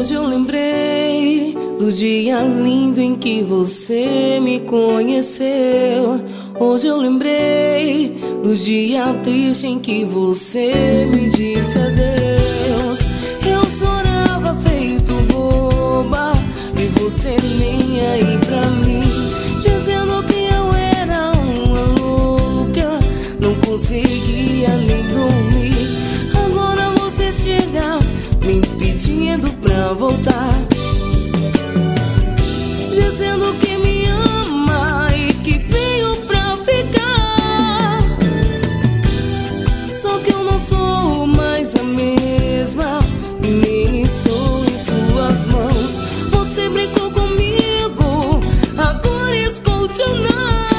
Hoje eu lembrei do dia lindo em que você me conheceu. Hoje eu lembrei do dia triste em que você me disse adeus. Eu chorava feito boba e você nem aí pra mim, dizendo que eu era uma louca, não conseguia nem dormir. Agora você chega me pedindo pra voltar, dizendo que me ama e que veio pra ficar. Só que eu não sou mais a mesma e nem estou em suas mãos. Você brincou comigo, agora escute ou não.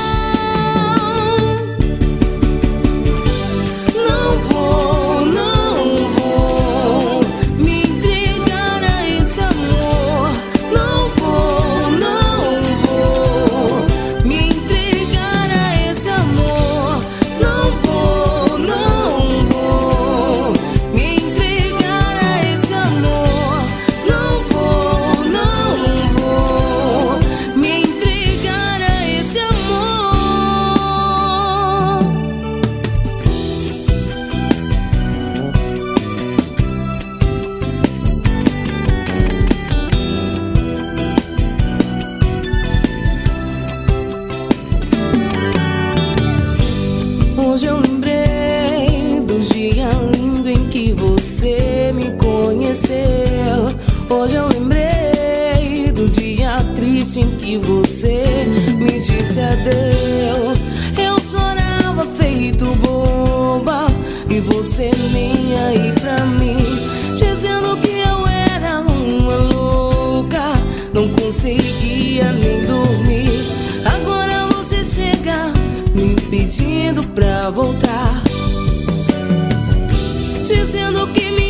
Não vou, não vou me entregar a esse amor. Não vou, não vou me entregar a esse amor. Não vou, não vou me entregar a esse amor. Não vou, não vou me entregar a esse amor. Hoje eu lembrei do dia lindo em que você me conheceu. Hoje eu lembrei do dia triste em que você me disse adeus. Eu chorava feito boba e você nem aí pra mim, dizendo que eu era uma louca, não conseguia nem dormir. Agora você chega me pedindo pra voltar, dizendo que me